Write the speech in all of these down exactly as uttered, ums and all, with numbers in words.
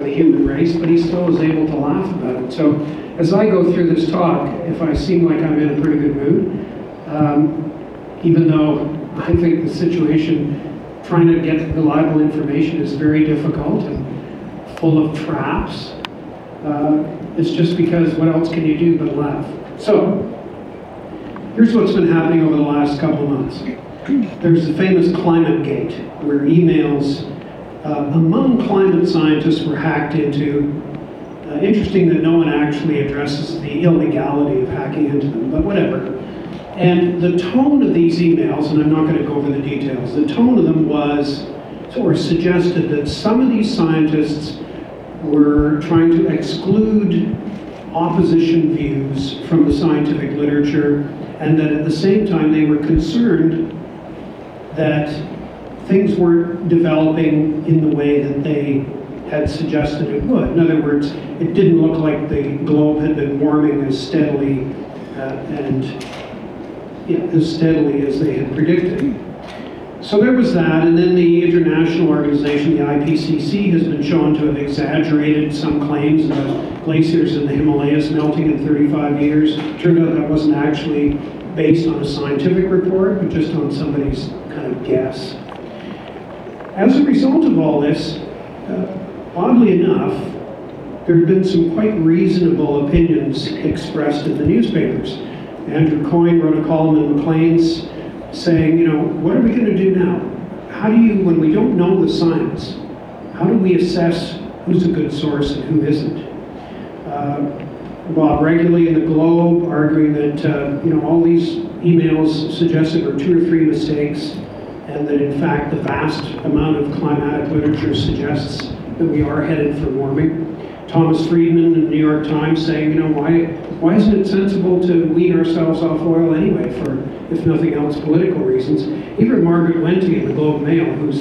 the human race, but he still was able to laugh about it. So as I go through this talk, if I seem like I'm in a pretty good mood, um, even though I think the situation, trying to get reliable information is very difficult and full of traps, uh, it's just because what else can you do but laugh? So, here's what's been happening over the last couple of months. There's the famous Climate Gate, where emails uh, among climate scientists were hacked into. Uh, interesting that no one actually addresses the illegality of hacking into them, but whatever. And the tone of these emails, and I'm not going to go over the details, the tone of them was, or suggested that some of these scientists were trying to exclude opposition views from the scientific literature, and that at the same time they were concerned that things weren't developing in the way that they had suggested it would. In other words, it didn't look like the globe had been warming as steadily uh, and yeah, as steadily as they had predicted. So there was that, and then the international organization, the I P C C, has been shown to have exaggerated some claims about glaciers in the Himalayas melting in thirty-five years. Turned out that wasn't actually based on a scientific report, but just on somebody's kind of guess. As a result of all this, uh, oddly enough, there have been some quite reasonable opinions expressed in the newspapers. Andrew Coyne wrote a column in Maclean's saying, you know, what are we going to do now? How do you, when we don't know the science, how do we assess who's a good source and who isn't? Uh, Bob Regularly in the Globe arguing that, uh, you know, all these emails suggested were two or three mistakes, and that in fact the vast amount of climatic literature suggests that we are headed for warming. Thomas Friedman in the New York Times saying, you know, why why isn't it sensible to wean ourselves off oil anyway for, if nothing else, political reasons? Even Margaret Wente in the Globe Mail, who's,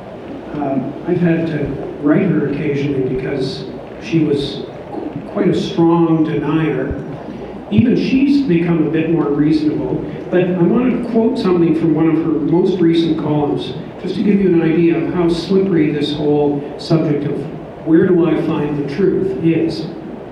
uh, I've had to write her occasionally because she was quite a strong denier. Even she's become a bit more reasonable. But I wanted to quote something from one of her most recent columns, just to give you an idea of how slippery this whole subject of where do I find the truth is.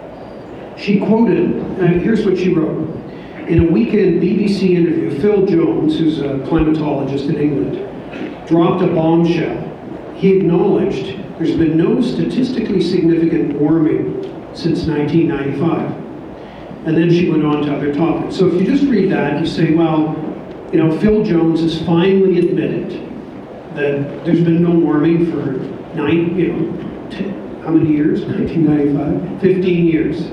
She quoted, uh, here's what she wrote. In a weekend B B C interview, Phil Jones, who's a climatologist in England, dropped a bombshell. He acknowledged there's been no statistically significant warming since nineteen ninety-five. And then she went on to other topics. So if you just read that, you say, well, you know, Phil Jones has finally admitted that there's been no warming for nine, you know, ten, how many years? nineteen ninety-five? fifteen years.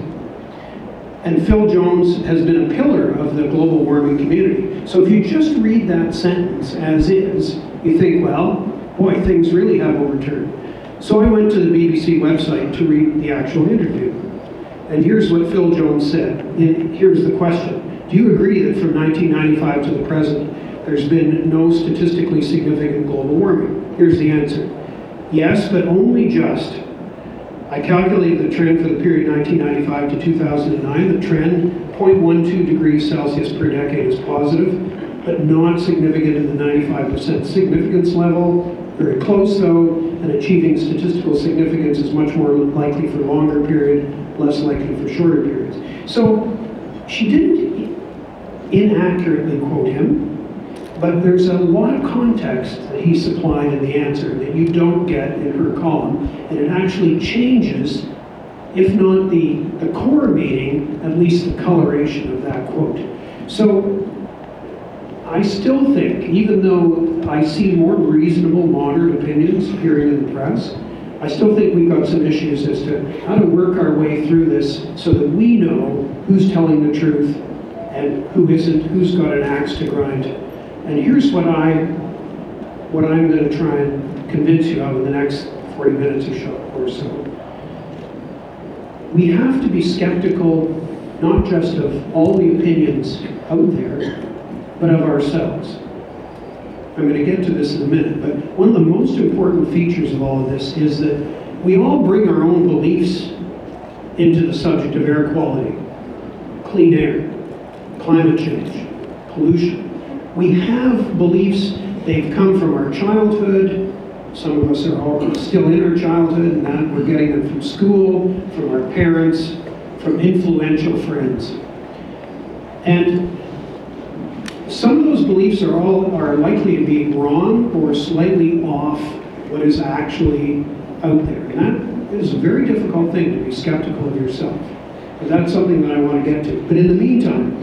And Phil Jones has been a pillar of the global warming community. So if you just read that sentence as is, you think, well, boy, things really have overturned. So I went to the B B C website to read the actual interview. And here's what Phil Jones said. And here's the question. Do you agree that from nineteen ninety-five to the present, there's been no statistically significant global warming? Here's the answer. Yes, but only just. I calculated the trend for the period nineteen ninety-five to two thousand nine. The trend, zero point one two degrees Celsius per decade, is positive, but not significant in the ninety-five percent significance level. Very close, though, and achieving statistical significance is much more likely for longer period, less likely for shorter periods. So she didn't inaccurately quote him, but there's a lot of context that he supplied in the answer that you don't get in her column, and it actually changes, if not the, the core meaning, at least the coloration of that quote. So I still think, even though I see more reasonable, moderate opinions appearing in the press, I still think we've got some issues as to how to work our way through this so that we know who's telling the truth and who isn't, who's got an axe to grind. And here's what I, what I'm going to try and convince you of in the next forty minutes or so. We have to be skeptical, not just of all the opinions out there, but of ourselves. I'm going to get to this in a minute, but one of the most important features of all of this is that we all bring our own beliefs into the subject of air quality, clean air, climate change, pollution. We have beliefs, they've come from our childhood, Some of us are all still in our childhood, and that we're getting them from school, from our parents, from influential friends. And some of those beliefs are all are likely to be wrong or slightly off what is actually out there. And that is a very difficult thing to be skeptical of yourself. But that's something that I want to get to. But in the meantime,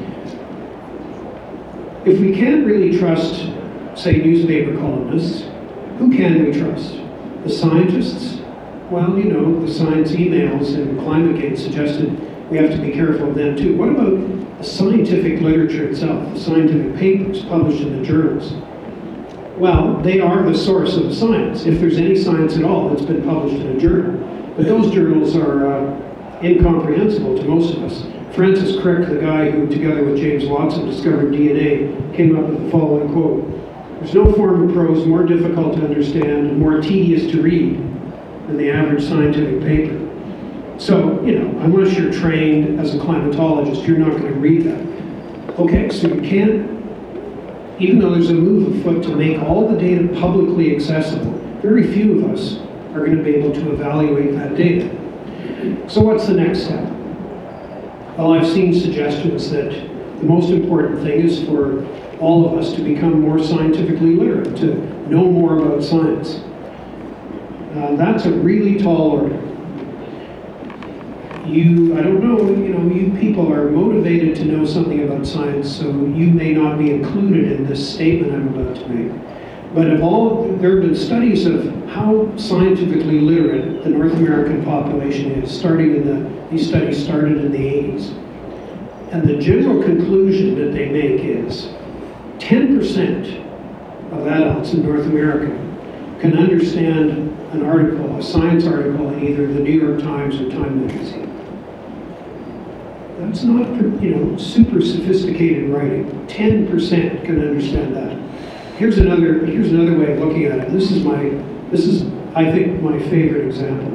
if we can't really trust, say, newspaper columnists, who can we trust? The scientists? Well, you know, the science emails and ClimateGate suggested we have to be careful of them too. What about the scientific literature itself, the scientific papers published in the journals? Well, they are the source of the science. If there's any science at all, it's been published in a journal. But those journals are uh, incomprehensible to most of us. Francis Crick, the guy who, together with James Watson, discovered D N A, came up with the following quote: "There's no form of prose more difficult to understand and more tedious to read than the average scientific paper." So, you know, unless you're trained as a climatologist, you're not going to read that. Okay, so you can't, even though there's a move afoot to make all the data publicly accessible, very few of us are going to be able to evaluate that data. So what's the next step? Well, I've seen suggestions that the most important thing is for all of us to become more scientifically literate, to know more about science. Uh, that's a really tall order. You, I don't know, you know, you people are motivated to know something about science, so you may not be included in this statement I'm about to make. But of all, there have been studies of how scientifically literate the North American population is, starting in the, these studies started in the eighties. And the general conclusion that they make is ten percent of adults in North America can understand an article, a science article in either the New York Times or Time magazine. That's not, you know, super sophisticated writing. ten percent can understand that. Here's another, here's another way of looking at it. This is my, this is, I think, my favorite example.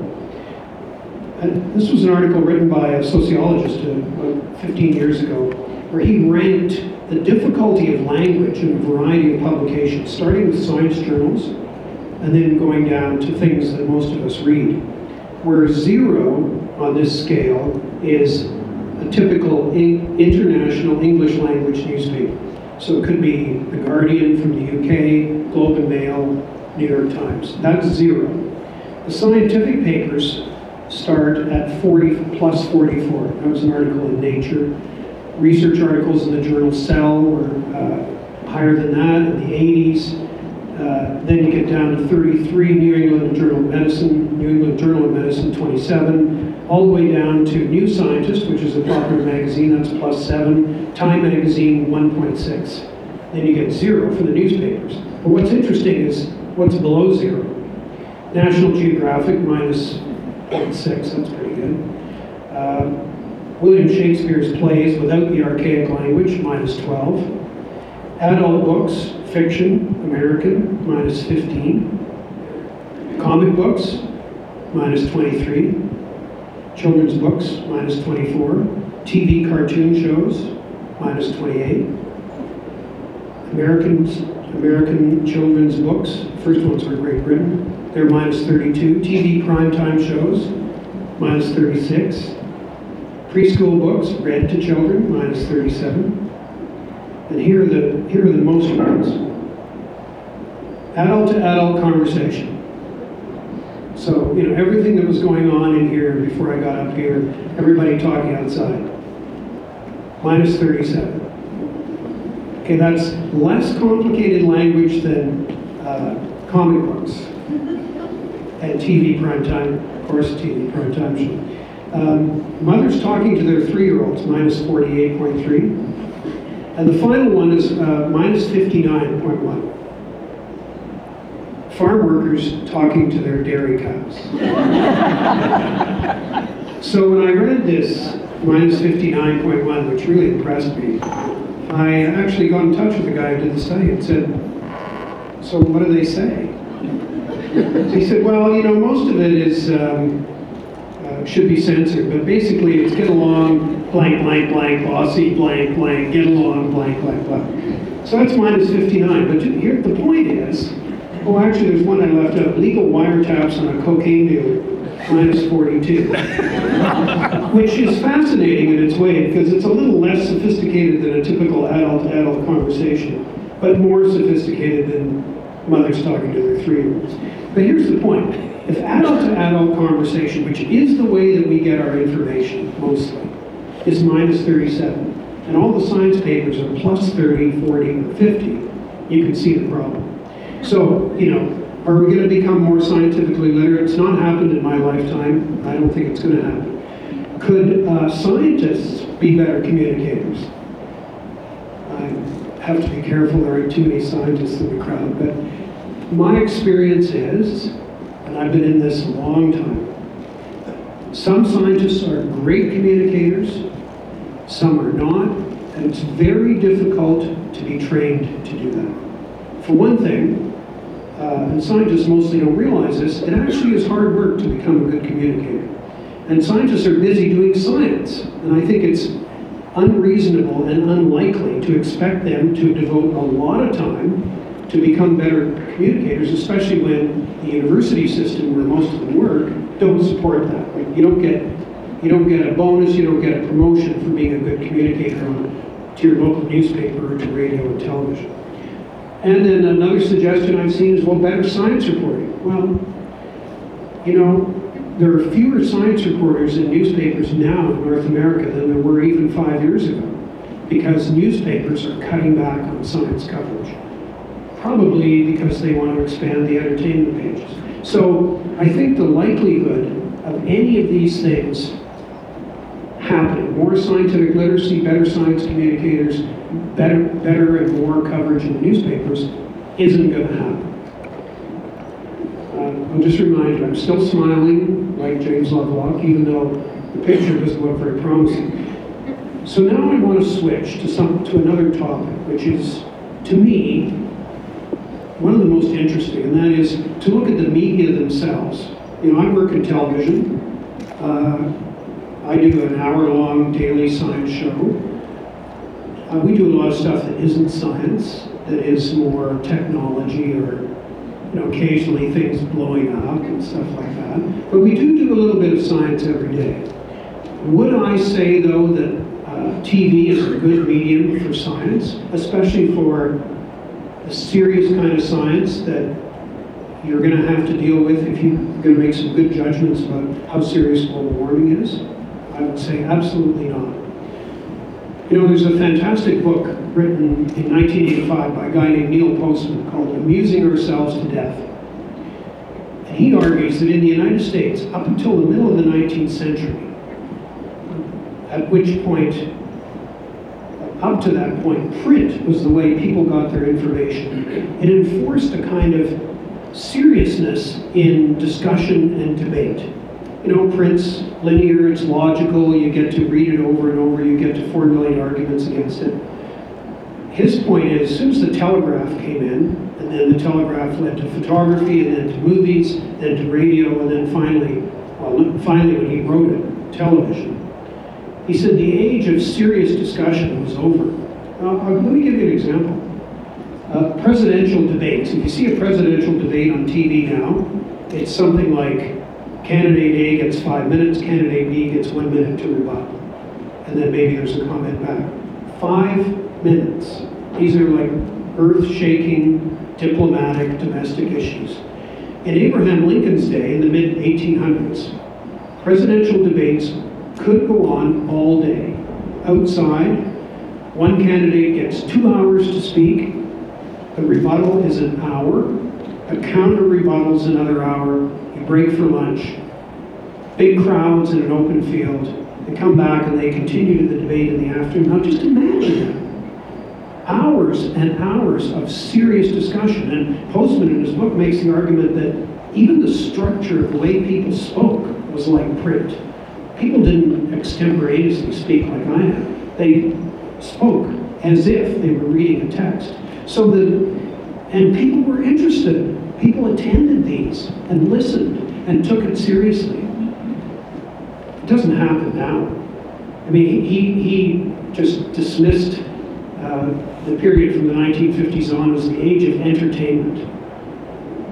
And this was an article written by a sociologist uh, about fifteen years ago, where he ranked the difficulty of language in a variety of publications, starting with science journals, and then going down to things that most of us read. Where zero on this scale is a typical in, international English language newspaper. So it could be The Guardian from the U K, Globe and Mail, New York Times. That's zero. The scientific papers start at forty plus forty-four. That was an article in Nature. Research articles in the journal Cell were uh, higher than that in the eighties. Uh, then you get down to thirty-three, New England Journal of Medicine, New England Journal of Medicine, twenty-seven, all the way down to New Scientist, which is a popular magazine, that's plus seven, Time magazine, one point six. Then you get zero for the newspapers. But what's interesting is what's below zero. National Geographic, minus zero point six, that's pretty good. Uh, William Shakespeare's plays without the archaic language, minus twelve. Adult books, fiction, American, minus fifteen. Comic books, minus twenty-three. Children's books, minus twenty-four. T V cartoon shows, minus twenty-eight. Americans, American children's books, first ones were Great Britain, they're minus thirty-two. T V primetime shows, minus thirty-six. Preschool books, read to children, minus thirty-seven. And here are the, here are the most ones. Adult to adult conversation. So, you know, everything that was going on in here before I got up here, everybody talking outside, minus thirty-seven. Okay, that's less complicated language than uh, comic books and T V primetime, of course, T V primetime show. Um, mothers talking to their three-year-olds, minus forty-eight point three. And the final one is uh, minus fifty-nine point one. Farm workers talking to their dairy cows. So when I read this, minus fifty-nine point one, which really impressed me, I actually got in touch with the guy who did the study and said, so what do they say? He said, well, you know, most of it is, um, uh, should be censored, but basically it's get along, blank, blank, blank, bossy, blank, blank, get along, blank, blank, blank. So that's minus fifty-nine, but here, the point is, Oh, actually, there's one I left out. Legal wiretaps on a cocaine dealer, minus forty-two. Which is fascinating in its way, because it's a little less sophisticated than a typical adult-to-adult conversation, but more sophisticated than mothers talking to their three-year-olds. But here's the point. If adult-to-adult conversation, which is the way that we get our information, mostly, is minus thirty-seven, and all the science papers are plus thirty, forty, or fifty, you can see the problem. So, you know, are we going to become more scientifically literate? It's not happened in my lifetime. I don't think it's going to happen. Could uh, scientists be better communicators? I have to be careful, there aren't too many scientists in the crowd, but my experience is, and I've been in this a long time, some scientists are great communicators, some are not, and it's very difficult to be trained to do that. For one thing, uh, and scientists mostly don't realize this, it actually is hard work to become a good communicator. And scientists are busy doing science, and I think it's unreasonable and unlikely to expect them to devote a lot of time to become better communicators, especially when the university system, where most of them work, don't support that. Like, you don't get you don't get a bonus, you don't get a promotion for being a good communicator on, to your local newspaper or to radio and television. And then another suggestion I've seen is, well, better science reporting. Well, you know, there are fewer science reporters in newspapers now in North America than there were even five years ago, because newspapers are cutting back on science coverage, probably because they want to expand the entertainment pages. So I think the likelihood of any of these things happening, more scientific literacy, better science communicators, better, better and more coverage in the newspapers, isn't going to happen. Uh, I'll just remind you, I'm still smiling like James Lovelock, even though the picture doesn't look very promising. So now I want to switch to some to another topic, which is, to me, one of the most interesting, and that is to look at the media themselves. You know, I work in television. Uh, I do an hour-long daily science show. Uh, we do a lot of stuff that isn't science, that is more technology or, you know, occasionally things blowing up and stuff like that. But we do do a little bit of science every day. Would I say, though, that uh, T V is a good medium for science, especially for a serious kind of science that you're going to have to deal with if you're going to make some good judgments about how serious global warming is? I would say absolutely not. You know, there's a fantastic book written in nineteen eighty-five by a guy named Neil Postman called Amusing Ourselves to Death. And he argues that in the United States, up until the middle of the nineteenth century, at which point, up to that point, print was the way people got their information. It enforced a kind of seriousness in discussion and debate. You know, print's linear, it's logical, you get to read it over and over, you get to formulate arguments against it. His point is, as soon as the telegraph came in, and then the telegraph led to photography, and then to movies, then to radio, and then finally, well, finally when he wrote it, television, he said the age of serious discussion was over. Uh, uh, let me give you an example. Uh, presidential debates. If you see a presidential debate on T V now, it's something like candidate A gets five minutes, candidate B gets one minute to rebut. And then maybe there's a comment back. Five minutes. These are like earth-shaking, diplomatic, domestic issues. In Abraham Lincoln's day, in the mid eighteen hundreds, presidential debates could go on all day. Outside, one candidate gets two hours to speak. The rebuttal is an hour. A counter rebuttal is another hour. You break for lunch. Big crowds in an open field. They come back and they continue the debate in the afternoon. Now just imagine that. Hours and hours of serious discussion. And Postman in his book makes the argument that even the structure of the way people spoke was like print. People didn't extemporaneously speak like I have. They spoke as if they were reading a text. So the, and people were interested. People attended these and listened and took it seriously. It doesn't happen now. I mean, he, he just dismissed uh, the period from the nineteen fifties on as the age of entertainment.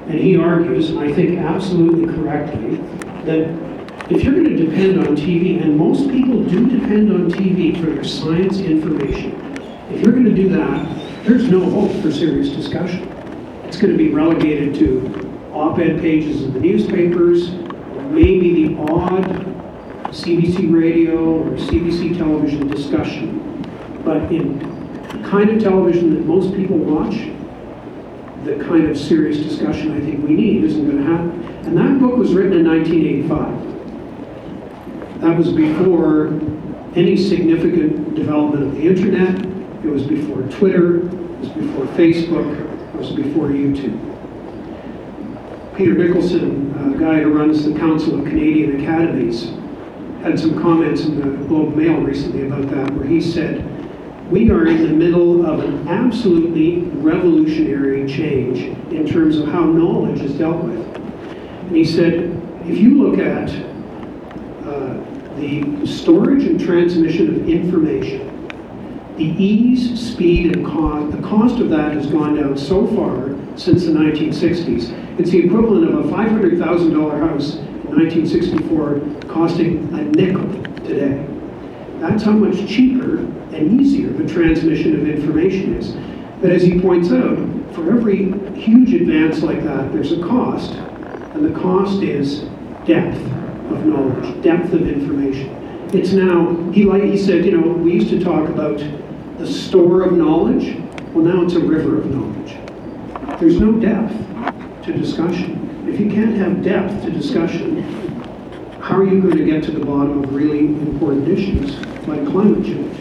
And he argues, and I think absolutely correctly, that if you're going to depend on T V, and most people do depend on T V for their science information, if you're going to do that, there's no hope for serious discussion. It's going to be relegated to op-ed pages in the newspapers, maybe the odd C B C radio or C B C television discussion. But in the kind of television that most people watch, the kind of serious discussion I think we need isn't going to happen. And that book was written in nineteen eighty-five. That was before any significant development of the internet. It was before Twitter. It was before Facebook. It was before YouTube. Peter Nicholson, a guy who runs the Council of Canadian Academies, had some comments in the Globe and Mail recently about that, where he said, we are in the middle of an absolutely revolutionary change in terms of how knowledge is dealt with. And he said, if you look at uh, the storage and transmission of information, the ease, speed, and cost, the cost of that has gone down so far since the nineteen sixties. It's the equivalent of a five hundred thousand dollar house in nineteen sixty-four costing a nickel today. That's how much cheaper and easier the transmission of information is. But as he points out, for every huge advance like that, there's a cost, and the cost is depth of knowledge, depth of information. It's now, he, like, he said, you know, we used to talk about the store of knowledge. Well, now it's a river of knowledge. There's no depth to discussion. If you can't have depth to discussion, how are you going to get to the bottom of really important issues like climate change?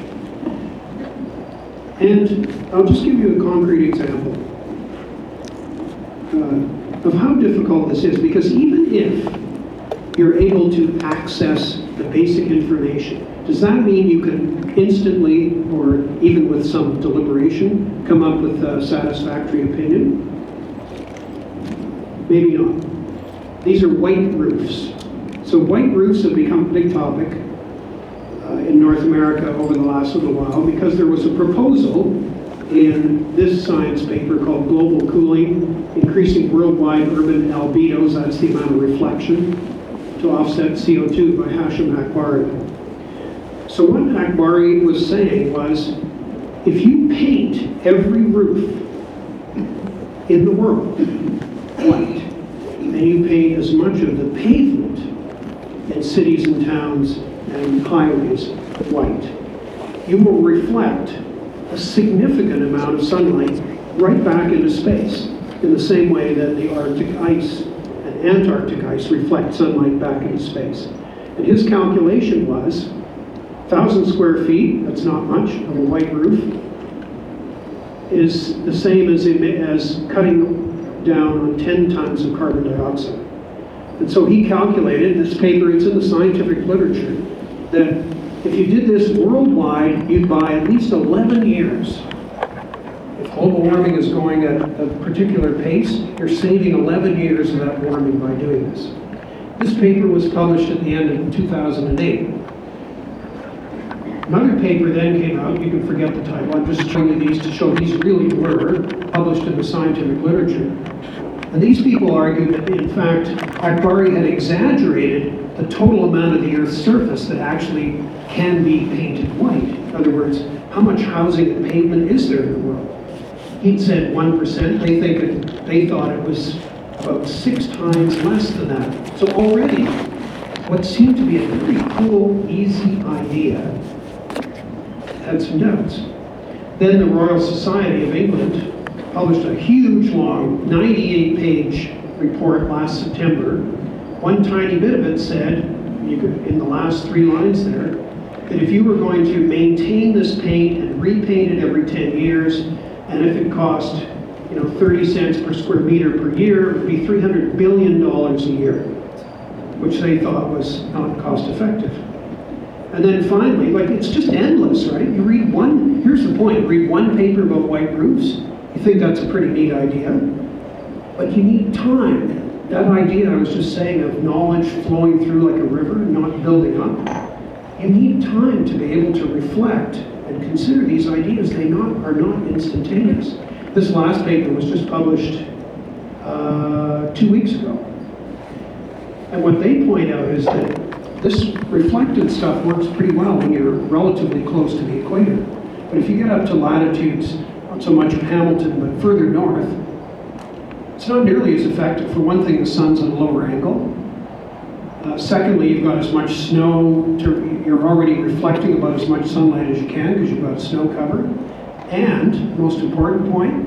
And I'll just give you a concrete example uh, of how difficult this is, because even if you're able to access the basic information, does that mean you can instantly, or even with some deliberation, come up with a satisfactory opinion? Maybe not. These are white roofs. So white roofs have become a big topic uh, in North America over the last little while, because there was a proposal in this science paper called Global Cooling, Increasing Worldwide Urban Albedos, that's the amount of reflection, to offset C O two by Hashim Akbari. So what Akbari was saying was, if you paint every roof in the world white, and you paint as much of the pavement in cities and towns and highways white, you will reflect a significant amount of sunlight right back into space, in the same way that the Arctic ice and Antarctic ice reflect sunlight back into space. And his calculation was, one thousand square feet, that's not much, of a white roof, is the same as, as cutting down on ten tons of carbon dioxide. And so he calculated, this paper, it's in the scientific literature, that if you did this worldwide, you'd buy at least eleven years. If global warming is going at a particular pace, you're saving eleven years of that warming by doing this. This paper was published at the end of two thousand eight. Another paper then came out, you can forget the title, I'm just showing you these to show these really were published in the scientific literature. And these people argued that, in fact, Akbari had exaggerated the total amount of the Earth's surface that actually can be painted white. In other words, how much housing and pavement is there in the world? He'd said one percent. They think it, they thought it was about six times less than that. So already, what seemed to be a pretty cool, easy idea had some doubts. Then the Royal Society of England published a huge, long, ninety-eight page report last September. One tiny bit of it said, you could, in the last three lines there, that if you were going to maintain this paint and repaint it every ten years, and if it cost, you know, thirty cents per square meter per year, it would be three hundred billion dollars a year, which they thought was not cost effective. And then finally, like, it's just endless, right? You read one, here's the point, read one paper about white roofs, you think that's a pretty neat idea, but you need time. That idea I was just saying of knowledge flowing through like a river, not building up, you need time to be able to reflect and consider these ideas. They not, are not instantaneous. This last paper was just published uh, two weeks ago. And what they point out is that this reflected stuff works pretty well when you're relatively close to the equator. But if you get up to latitudes, not so much of Hamilton, but further north, it's not nearly as effective. For one thing, the sun's at a lower angle. Uh, secondly, you've got as much snow, to, you're already reflecting about as much sunlight as you can because you've got snow cover. And, most important point,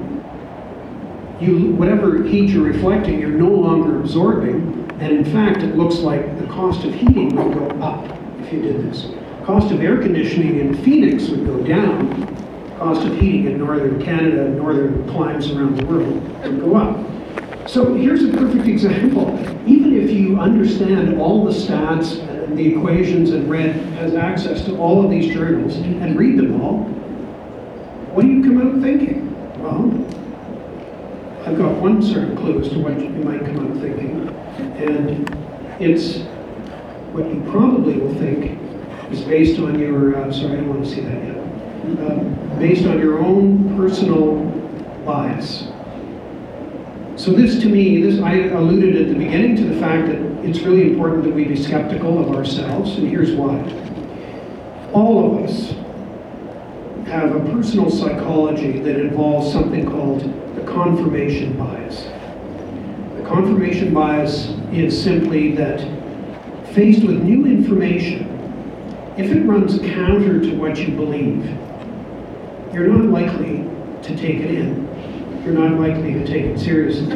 you, whatever heat you're reflecting, you're no longer absorbing. And in fact, it looks like the cost of heating would go up if you did this. Cost of air conditioning in Phoenix would go down. Cost of heating in northern Canada and northern climes around the world would go up. So here's a perfect example. Even if you understand all the stats and the equations and read, has access to all of these journals and read them all, what do you come out thinking? Well, I've got one certain clue as to what you might come out thinking. And it's what you probably will think is based on your, uh, sorry, I don't want to see that yet, uh, based on your own personal bias. So this to me, this I alluded at the beginning to the fact that it's really important that we be skeptical of ourselves, and here's why. All of us have a personal psychology that involves something called the confirmation bias. The confirmation bias is simply that faced with new information, if it runs counter to what you believe, you're not likely to take it in. You're not likely to take it seriously.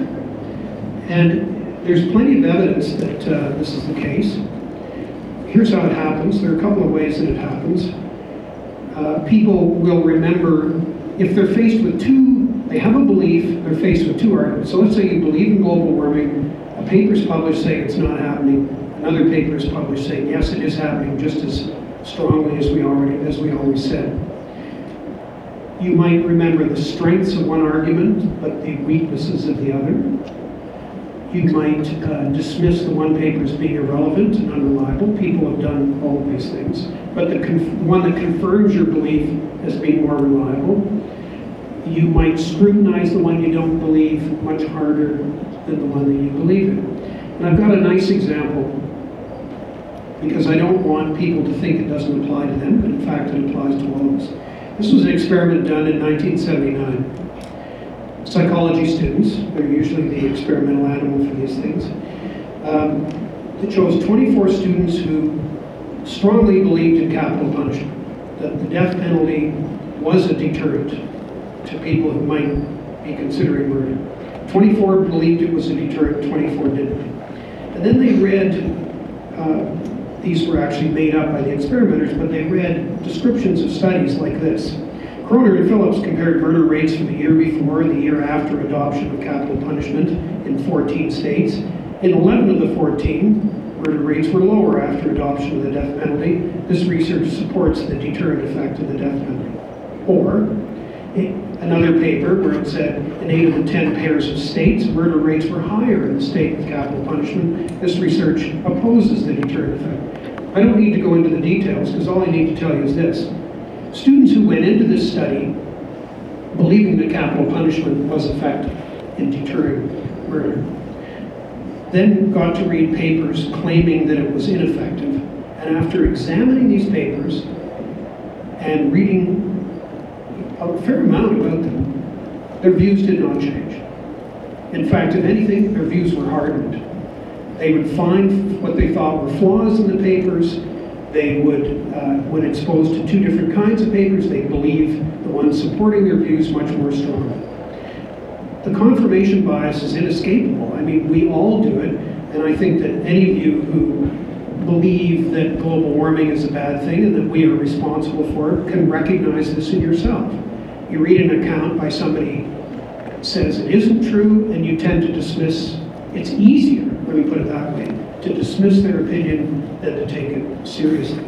And there's plenty of evidence that uh, this is the case. Here's how it happens. There are a couple of ways that it happens. Uh, people will remember, if they're faced with two, they have a belief, they're faced with two arguments. So let's say you believe in global warming, a paper is published saying it's not happening, another paper is published saying yes, it is happening, just as strongly as we already, as we always said. You might remember the strengths of one argument, but the weaknesses of the other. You might uh, dismiss the one paper as being irrelevant and unreliable. People have done all of these things. But the one that confirms your belief as being more reliable, you might scrutinize the one you don't believe much harder than the one that you believe in. And I've got a nice example, because I don't want people to think it doesn't apply to them, but in fact it applies to all of us. This was an experiment done in nineteen seventy-nine. Psychology students, they're usually the experimental animal for these things, um, they chose twenty-four students who strongly believed in capital punishment, that the death penalty was a deterrent to people who might be considering murder. twenty-four believed it was a deterrent, twenty-four didn't. And then they read, uh, these were actually made up by the experimenters, but they read descriptions of studies like this. Kroner and Phillips compared murder rates for the year before and the year after adoption of capital punishment in fourteen states. In eleven of the fourteen, murder rates were lower after adoption of the death penalty. This research supports the deterrent effect of the death penalty. Or, another paper where it said in eight of the ten pairs of states, murder rates were higher in the state with capital punishment. This research opposes the deterrent effect. I don't need to go into the details, because all I need to tell you is this. Students who went into this study believing that capital punishment was effective in deterring murder then got to read papers claiming that it was ineffective. And after examining these papers and reading a fair amount about them, their views did not change. In fact, if anything, their views were hardened. They would find what they thought were flaws in the papers. They would, uh, when exposed to two different kinds of papers, they believe the ones supporting their views much more strongly. The confirmation bias is inescapable. I mean, we all do it, and I think that any of you who believe that global warming is a bad thing and that we are responsible for it can recognize this in yourself. You read an account by somebody that says it isn't true, and you tend to dismiss. It's easier, let me put it that way, to dismiss their opinion than to take it seriously.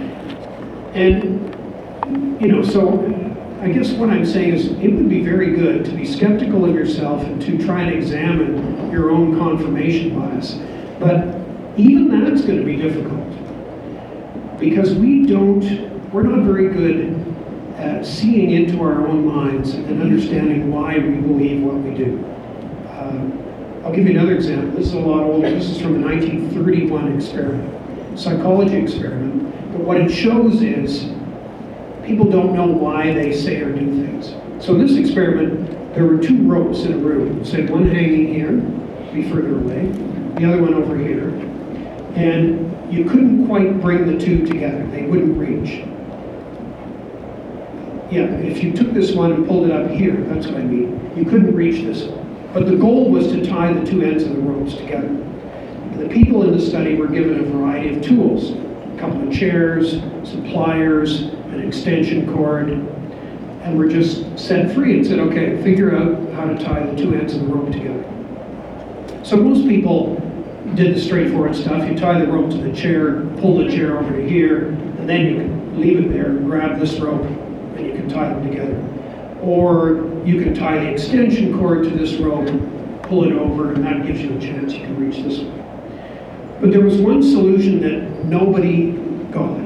And, you know, so I guess what I'm saying is it would be very good to be skeptical of yourself and to try and examine your own confirmation bias. But even that's going to be difficult, because we don't, we're not very good at seeing into our own minds and understanding why we believe what we do. Um, I'll give you another example. This is a lot older. This is from a nineteen thirty-one experiment, psychology experiment. But what it shows is people don't know why they say or do things. So in this experiment, there were two ropes in a room. Say one hanging here, be further away, the other one over here. And you couldn't quite bring the two together. They wouldn't reach. Yeah, if you took this one and pulled it up here, that's what I mean. You couldn't reach this one. But the goal was to tie the two ends of the ropes together. The people in the study were given a variety of tools. A couple of chairs, some pliers, an extension cord, and were just set free and said, okay, figure out how to tie the two ends of the rope together. So most people did the straightforward stuff. You tie the rope to the chair, pull the chair over to here, and then you can leave it there, grab this rope, and you can tie them together. Or you can tie the extension cord to this rope, pull it over, and that gives you a chance you can reach this one. But there was one solution that nobody got.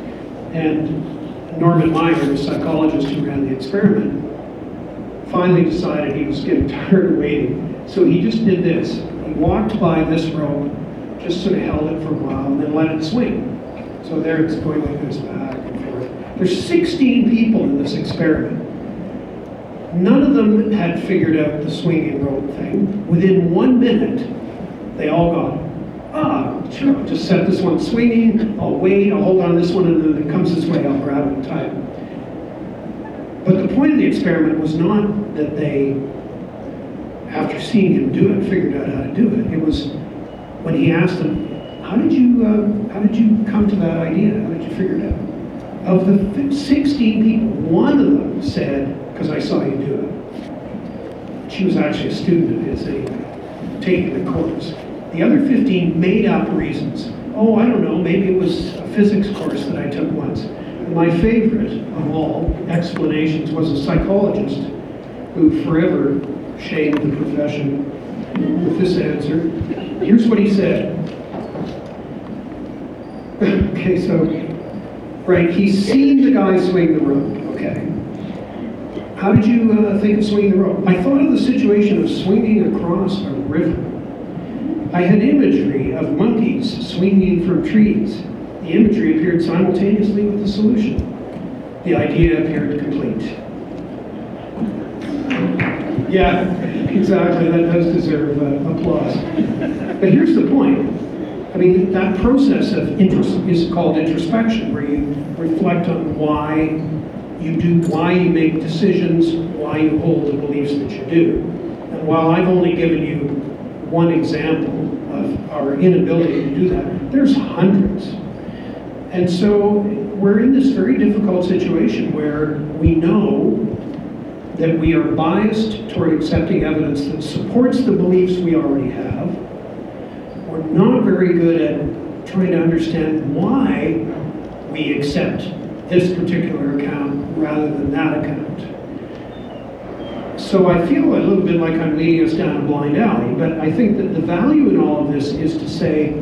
And Norman Meyer, the psychologist who ran the experiment, finally decided he was getting tired of waiting. So he just did this. He walked by this rope, just sort of held it for a while, and then let it swing. So there it's going like this, back and forth. There's sixteen people in this experiment. None of them had figured out the swinging rope thing. Within one minute, they all got it. Ah, sure, I'll just set this one swinging, I'll wait, I'll hold on to this one, and then it comes this way, I'll grab it and tie it. But the point of the experiment was not that they, after seeing him do it, figured out how to do it. It was when he asked them, how did you, uh, how did you come to that idea? How did you figure it out? Of the sixteen people, one of them said, because I saw you do it. She was actually a student of his anyway, taking the course. The other fifteen made up reasons. Oh, I don't know, maybe it was a physics course that I took once. And my favorite of all explanations was a psychologist who forever shamed the profession with this answer. Here's what he said. Okay, so, right, he's seen the guy swing the rope, okay. How did you uh, think of swinging the rope? I thought of the situation of swinging across a river. I had imagery of monkeys swinging from trees. The imagery appeared simultaneously with the solution. The idea appeared complete. Yeah, exactly, that does deserve uh, applause. But here's the point. I mean, that process of intros- is called introspection, where you reflect on why you do, why you make decisions, why you hold the beliefs that you do. And while I've only given you one example of our inability to do that, there's hundreds. And so we're in this very difficult situation where we know that we are biased toward accepting evidence that supports the beliefs we already have. We're not very good at trying to understand why we accept this particular account rather than that account. So I feel a little bit like I'm leading us down a blind alley, but I think that the value in all of this is to say,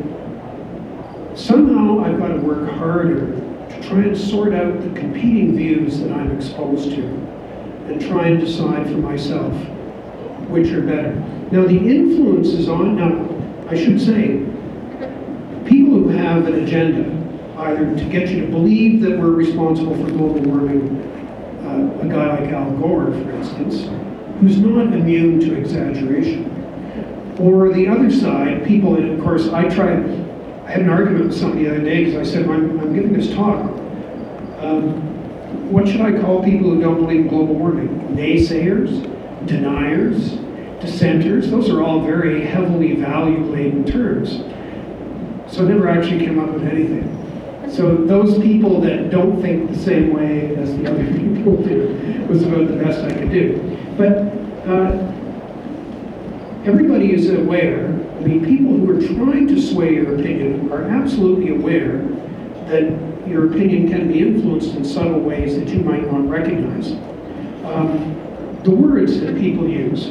somehow I've got to work harder to try and sort out the competing views that I'm exposed to and try and decide for myself which are better. Now the influence is on, now I should say, people who have an agenda, either to get you to believe that we're responsible for global warming, uh, a guy like Al Gore, for instance, who's not immune to exaggeration. Or the other side, people, and of course, I tried, I had an argument with somebody the other day because I said, I'm, I'm giving this talk. Um, what should I call people who don't believe in global warming? Naysayers, deniers, dissenters? Those are all very heavily value-laden terms. So I never actually came up with anything. So those people that don't think the same way as the other people do was about the best I could do. But uh, everybody is aware, I mean, people who are trying to sway your opinion are absolutely aware that your opinion can be influenced in subtle ways that you might not recognize. Um, the words that people use.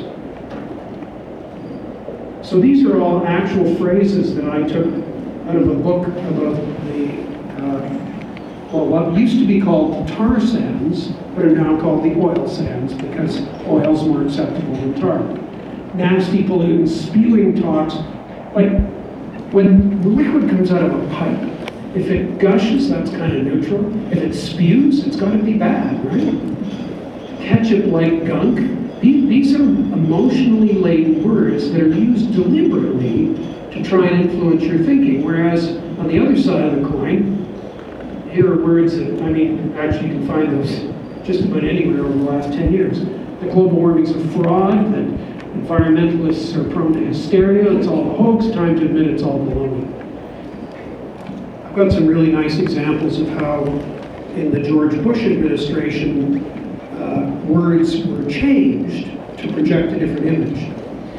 So these are all actual phrases that I took out of a book about the Uh, well, what used to be called tar sands, but are now called the oil sands because oil's more acceptable than tar. nasty pollutants, spewing tox. Like, when the liquid comes out of a pipe, if it gushes, that's kind of neutral. If it spews, it's got to be bad, right? Ketchup-like gunk. These are emotionally laden words that are used deliberately to try and influence your thinking. Whereas on the other side of the coin, here are words that, I mean, actually you can find those just about anywhere over the last ten years. That global warming's a fraud, that environmentalists are prone to hysteria, it's all a hoax, time to admit it's all baloney. I've got some really nice examples of how in the George Bush administration, uh, words were changed to project a different image.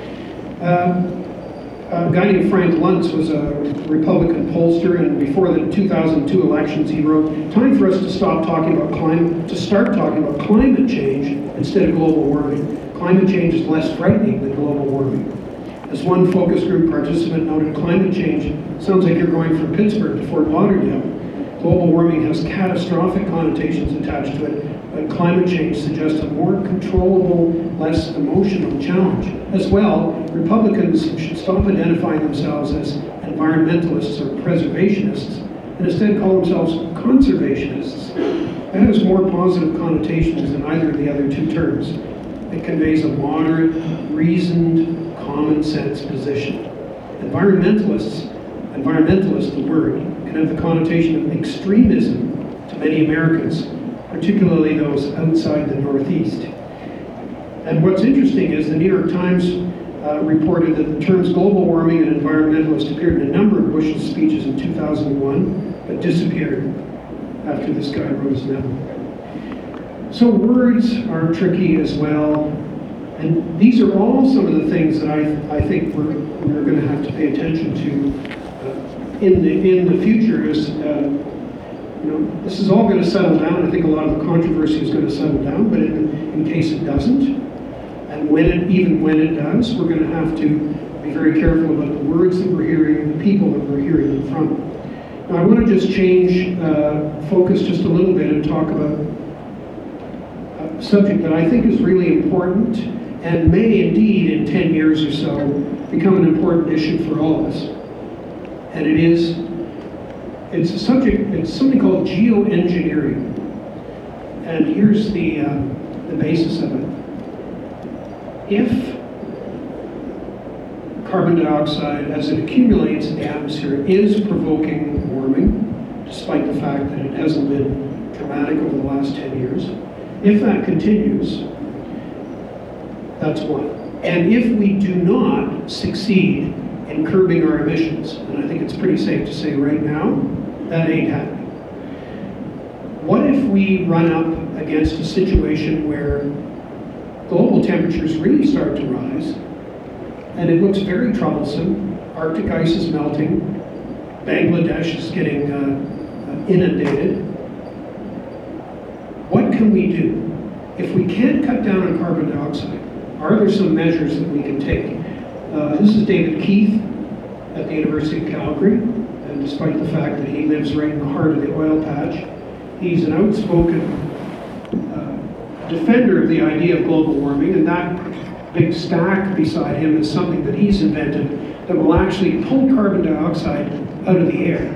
Uh, A guy named Frank Luntz was a Republican pollster, and before the two thousand two elections, he wrote, "Time for us to stop talking about climate, to start talking about climate change instead of global warming. Climate change is less frightening than global warming." As one focus group participant noted, climate change sounds like you're going from Pittsburgh to Fort Lauderdale. Global warming has catastrophic connotations attached to it, but climate change suggests a more controllable, less emotional challenge. As well, Republicans should stop identifying themselves as environmentalists or preservationists and instead call themselves conservationists. That has more positive connotations than either of the other two terms. It conveys a moderate, reasoned, common sense position. Environmentalists, environmentalist, the word, can have the connotation of extremism to many Americans, particularly those outside the Northeast. And what's interesting is the New York Times uh, reported that the terms global warming and environmentalist appeared in a number of Bush's speeches in two thousand one, but disappeared after this guy wrote his memo. So words are tricky as well, and these are all some of the things that I, I think we're, we're going to have to pay attention to uh, in the in the future. Is uh, you know, this is all going to settle down. I think a lot of the controversy is going to settle down, but in, in case it doesn't, and when it, even when it does, we're going to have to be very careful about the words that we're hearing and the people that we're hearing them from. Now, I want to just change uh, focus just a little bit and talk about a subject that I think is really important and may indeed, in ten years or so, become an important issue for all of us. And it is, it's a subject, it's something called geoengineering. And here's the, uh, the basis of it. If carbon dioxide, as it accumulates in the atmosphere, is provoking warming, despite the fact that it hasn't been dramatic over the last ten years, if that continues, that's one. And if we do not succeed in curbing our emissions, and I think it's pretty safe to say right now, that ain't happening. What if we run up against a situation where global temperatures really start to rise, and it looks very troublesome? Arctic ice is melting, Bangladesh is getting uh, inundated. What can we do? If we can't cut down on carbon dioxide, are there some measures that we can take? Uh, this is David Keith at the University of Calgary, and despite the fact that he lives right in the heart of the oil patch, he's an outspoken uh, defender of the idea of global warming, and that big stack beside him is something that he's invented that will actually pull carbon dioxide out of the air.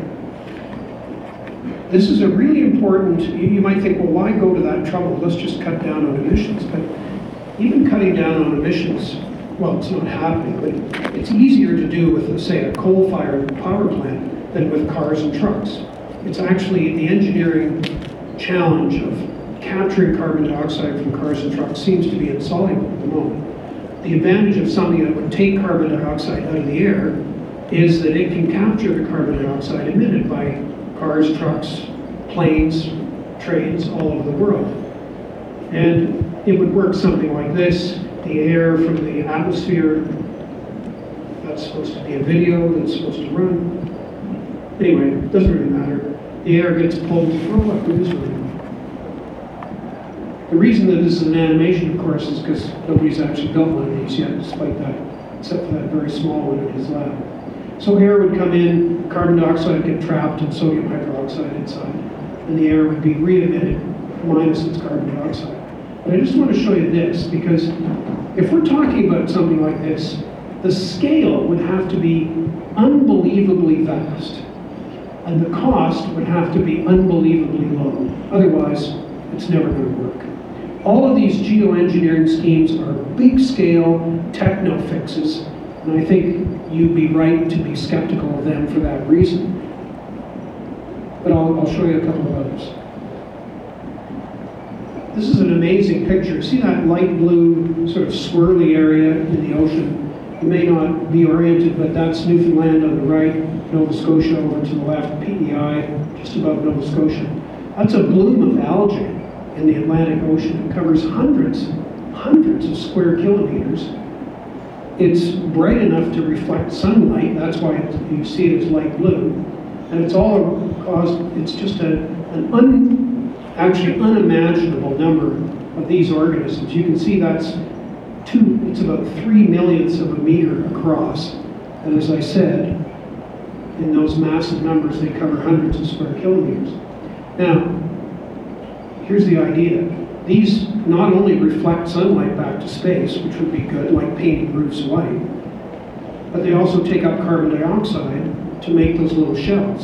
This is a really important, you, you might think, well, why go to that trouble? Let's just cut down on emissions. But even cutting down on emissions, well, it's not happening, but it's easier to do with, say, a coal-fired power plant than with cars and trucks. It's actually the engineering challenge of capturing carbon dioxide from cars and trucks seems to be insoluble at the moment. The advantage of something that would take carbon dioxide out of the air is that it can capture the carbon dioxide emitted by cars, trucks, planes, trains all over the world. And it would work something like this. The air from the atmosphere, that's supposed to be a video that's supposed to run. Anyway, it doesn't really matter. The air gets pulled, oh look, it is running. The reason that this is an animation, of course, is because nobody's actually built one of these yet, despite that, except for that very small one in his lab. So air would come in, carbon dioxide would get trapped and sodium hydroxide inside, and the air would be re-emitted minus its carbon dioxide. But I just want to show you this, because if we're talking about something like this, the scale would have to be unbelievably vast, and the cost would have to be unbelievably low. Otherwise, it's never going to work. All of these geoengineering schemes are big-scale techno fixes, and I think you'd be right to be skeptical of them for that reason. But I'll, I'll show you a couple of others. This is an amazing picture. See that light blue sort of swirly area in the ocean? You may not be oriented, but that's Newfoundland on the right, Nova Scotia over to the left, P E I just above Nova Scotia. That's a bloom of algae in the Atlantic Ocean. It covers hundreds, hundreds of square kilometers. It's bright enough to reflect sunlight. That's why it, you see it as light blue. And it's all caused, it's just a, an un, actually unimaginable number of these organisms. You can see that's two, it's about three millionths of a meter across. And as I said, in those massive numbers, they cover hundreds of square kilometers. Now, here's the idea. These not only reflect sunlight back to space, which would be good, like painting roofs white, but they also take up carbon dioxide to make those little shells.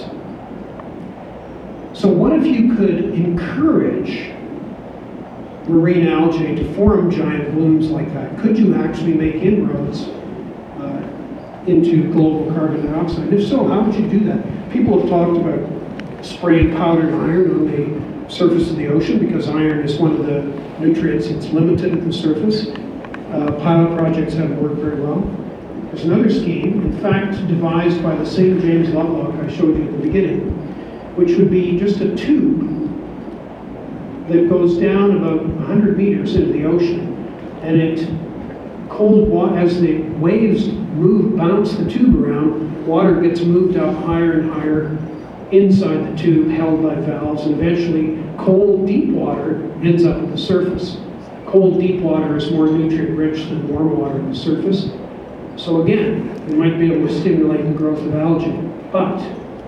So what if you could encourage marine algae to form giant blooms like that? Could you actually make inroads uh, into global carbon dioxide? If so, how would you do that? People have talked about spraying powdered iron on the surface of the ocean, because iron is one of the nutrients that's limited at the surface. Uh, pilot projects haven't worked very well. There's another scheme, in fact devised by the same James Lovelock I showed you at the beginning, which would be just a tube that goes down about one hundred meters into the ocean, and it cold water, as the waves move, bounce the tube around, water gets moved up higher and higher inside the tube, held by valves, and eventually cold deep water ends up at the surface. Cold deep water is more nutrient rich than warm water at the surface. So again, we might be able to stimulate the growth of algae, but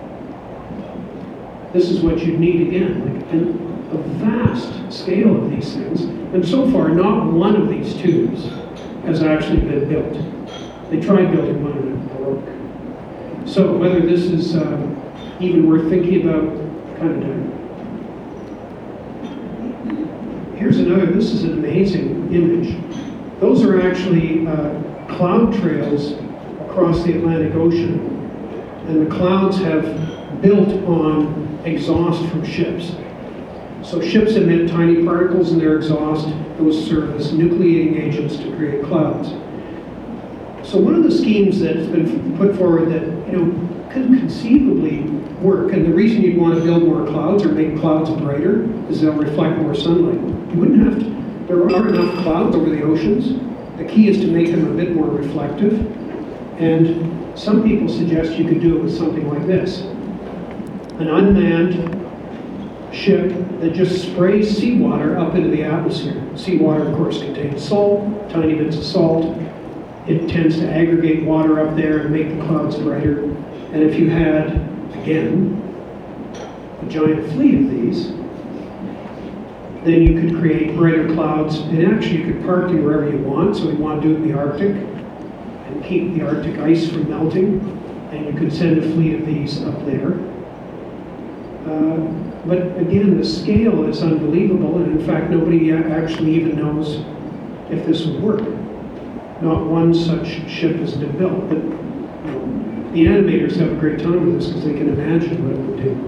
this is what you'd need again, like an, a vast scale of these things. And so far, not one of these tubes has actually been built. They tried building one and it broke. So whether this is uh, even worth thinking about, kind of doubt. Here's another, this is an amazing image. Those are actually uh, cloud trails across the Atlantic Ocean, and the clouds have built on exhaust from ships. So ships emit tiny particles in their exhaust. Those serve as nucleating agents to create clouds. So one of the schemes that's been put forward that, you know, could conceivably work, and the reason you'd want to build more clouds or make clouds brighter is they'll reflect more sunlight. You wouldn't have to, there are enough clouds over the oceans. The key is to make them a bit more reflective, and some people suggest you could do it with something like this. An unmanned ship that just sprays seawater up into the atmosphere. Seawater, of course, contains salt, tiny bits of salt. It tends to aggregate water up there and make the clouds brighter. And if you had, again, a giant fleet of these, then you could create brighter clouds, and actually you could park them wherever you want. So we want to do it in the Arctic and keep the Arctic ice from melting, and you could send a fleet of these up there. Uh, but again, the scale is unbelievable, and in fact nobody actually even knows if this would work. Not one such ship has been built, but you know, the animators have a great time with this because they can imagine what it would do.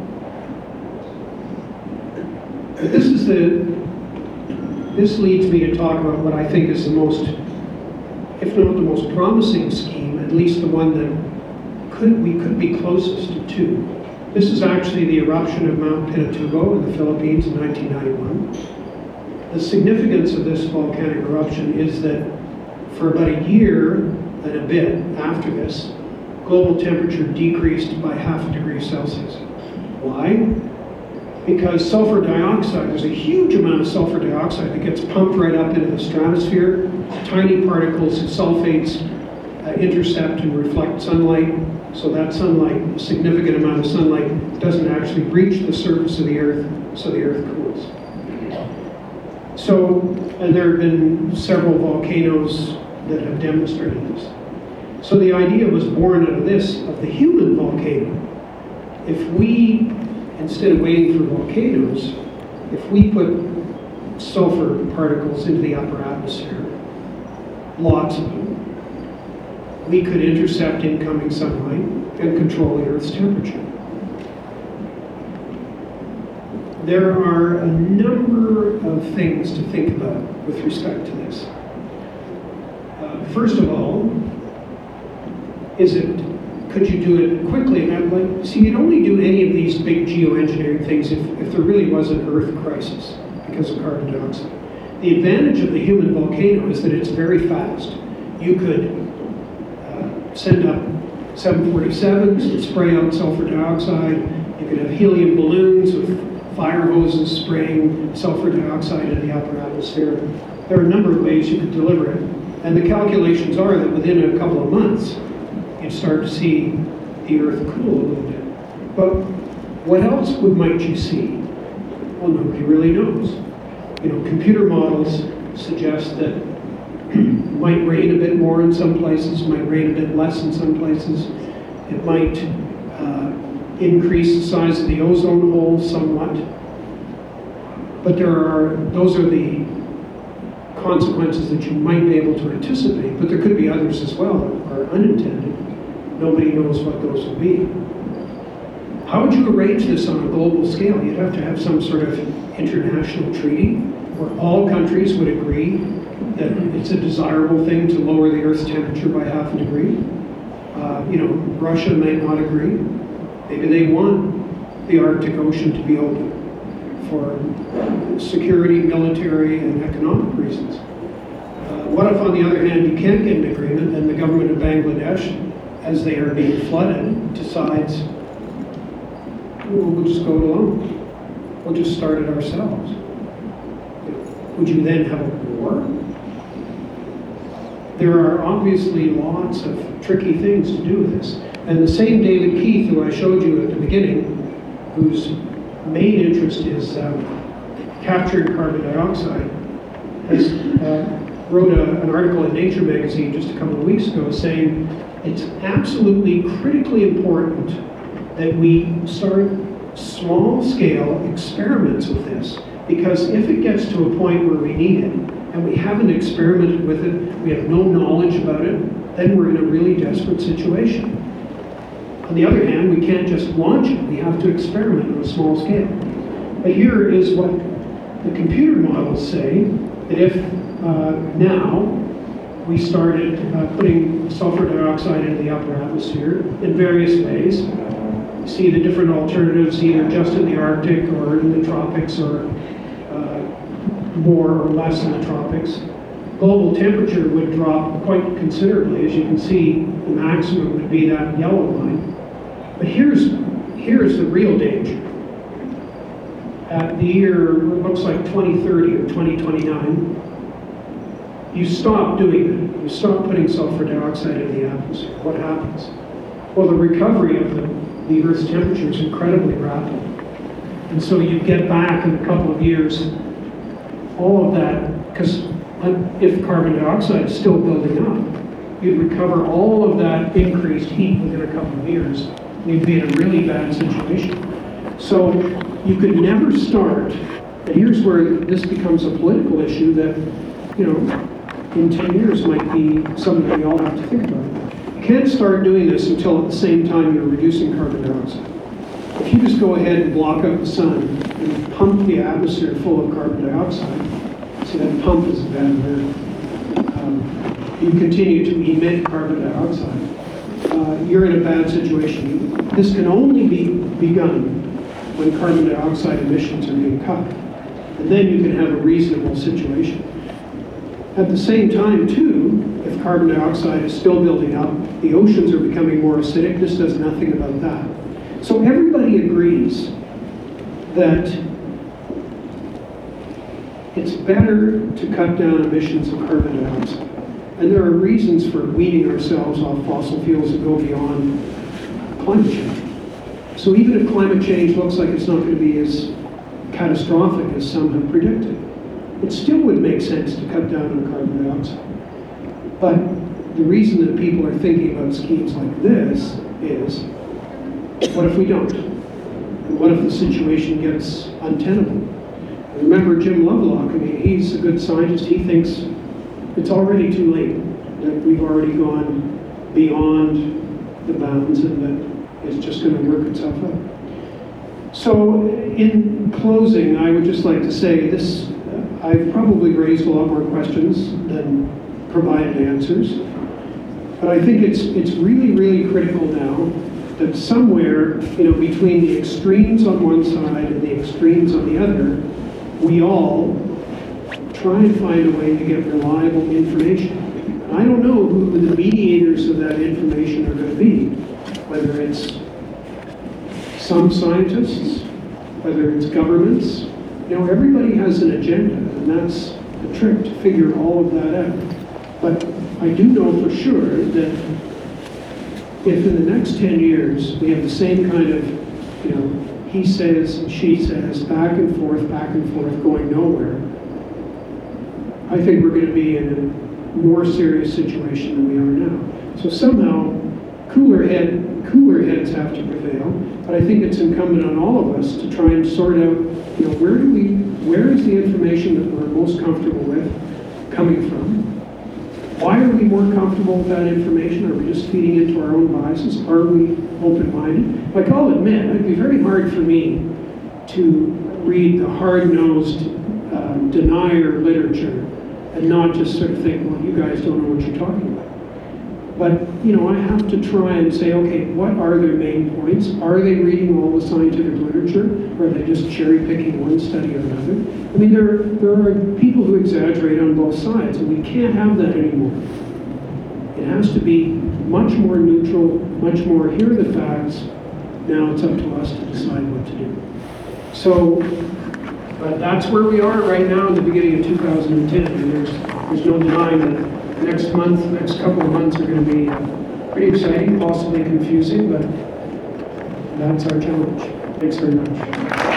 But this is the, this leads me to talk about what I think is the most, if not the most promising scheme, at least the one that could we could be closest to. This is actually the eruption of Mount Pinatubo in the Philippines in nineteen ninety-one. The significance of this volcanic eruption is that for about a year and a bit after this, global temperature decreased by half a degree Celsius. Why? Because sulfur dioxide, there's a huge amount of sulfur dioxide that gets pumped right up into the stratosphere. Tiny particles of sulfates uh, intercept and reflect sunlight. So that sunlight, a significant amount of sunlight, doesn't actually reach the surface of the Earth, so the Earth cools. So, and there have been several volcanoes that have demonstrated this. So the idea was born out of this, of the human volcano. If we, instead of waiting for volcanoes, if we put sulfur particles into the upper atmosphere, lots of them, we could intercept incoming sunlight and control the Earth's temperature. There are a number of things to think about with respect to this. Uh, first of all, is it, could you do it quickly? And I'm like, see, you'd only do any of these big geoengineering things if, if there really was an Earth crisis because of carbon dioxide. The advantage of the human volcano is that it's very fast. You could uh, send up seven forty-sevens and spray out sulfur dioxide. You could have helium balloons with fire hoses spraying sulfur dioxide in the upper atmosphere. There are a number of ways you could deliver it. And the calculations are that within a couple of months, you'd start to see the Earth cool a little bit. But what else would might you see? Well, nobody really knows. You know, computer models suggest that it might rain a bit more in some places, might rain a bit less in some places. It might uh, increase the size of the ozone hole somewhat. But there are, those are the consequences that you might be able to anticipate, but there could be others as well that are unintended. Nobody knows what those will be. How would you arrange this on a global scale? You'd have to have some sort of international treaty where all countries would agree that it's a desirable thing to lower the Earth's temperature by half a degree. Uh, you know, Russia might not agree. Maybe they want the Arctic Ocean to be open for security, military, and economic reasons. Uh, what if, on the other hand, you can't get an agreement and the government of Bangladesh, as they are being flooded, decides, well, we'll just go it alone. We'll just start it ourselves. Would you then have a war? There are obviously lots of tricky things to do with this. And the same David Keith, who I showed you at the beginning, whose main interest is um, capturing carbon dioxide, has uh, wrote a, an article in Nature magazine just a couple of weeks ago saying it's absolutely critically important that we start small-scale experiments with this, because if it gets to a point where we need it, and we haven't experimented with it, we have no knowledge about it, then we're in a really desperate situation. On the other hand, we can't just launch it, we have to experiment on a small scale. But here is what the computer models say, that if uh, now we started uh, putting sulfur dioxide into the upper atmosphere in various ways, see the different alternatives, either just in the Arctic or in the tropics or uh, more or less in the tropics. Global temperature would drop quite considerably. As you can see, the maximum would be that yellow line. But here's, here's the real danger. At the year, it looks like twenty thirty or twenty twenty-nine, you stop doing that. You stop putting sulfur dioxide in the atmosphere. What happens? Well, the recovery of the, the Earth's temperature is incredibly rapid. And so you get back in a couple of years all of that, because if carbon dioxide is still building up, you'd recover all of that increased heat within a couple of years. You'd be in a really bad situation. So you could never start, and here's where this becomes a political issue that, you know, in ten years might be something that we all have to think about. You can't start doing this until at the same time you're reducing carbon dioxide. If you just go ahead and block out the sun and pump the atmosphere full of carbon dioxide, see that pump is a bad word, um, you continue to emit carbon dioxide, uh, you're in a bad situation. This can only be begun when carbon dioxide emissions are being cut. And then you can have a reasonable situation. At the same time, too, if carbon dioxide is still building up, the oceans are becoming more acidic. This does nothing about that. So everybody agrees that it's better to cut down emissions of carbon dioxide. And there are reasons for weaning ourselves off fossil fuels that go beyond climate change. So even if climate change looks like it's not going to be as catastrophic as some have predicted, it still would make sense to cut down on carbon dioxide. But the reason that people are thinking about schemes like this is, what if we don't? And what if the situation gets untenable? Remember Jim Lovelock, I mean, he's a good scientist. He thinks it's already too late, that we've already gone beyond the bounds and that it's just going to work itself out. So in closing, I would just like to say this, uh, I've probably raised a lot more questions than provided answers, but I think it's, it's really, really critical now that somewhere, you know, between the extremes on one side and the extremes on the other, we all try and find a way to get reliable information. I don't know who the mediators of that information are going to be, whether it's some scientists, whether it's governments. You know, everybody has an agenda, and that's the trick, to figure all of that out. But I do know for sure that if in the next ten years we have the same kind of, you know, he says, she says, back and forth, back and forth, going nowhere, I think we're going to be in a more serious situation than we are now. So somehow, cooler head, cooler heads have to prevail, but I think it's incumbent on all of us to try and sort out, you know, where do we, where is the information that we're most comfortable with coming from? Why are we more comfortable with that information? Are we just feeding into our own biases? Are we open-minded? Like, I'll admit, it'd be very hard for me to read the hard-nosed um, denier literature and not just sort of think, well, you guys don't know what you're talking about. But, you know, I have to try and say, okay, what are their main points? Are they reading all the scientific literature? Or are they just cherry-picking one study or another? I mean, there, there are people who exaggerate on both sides, and we can't have that anymore. It has to be much more neutral, much more, here are the facts, now it's up to us to decide what to do. So, but that's where we are right now in the beginning of two thousand ten, and there's, there's no denying that next month, next couple of months are going to be uh, pretty exciting, possibly confusing, but that's our challenge. Thanks very much.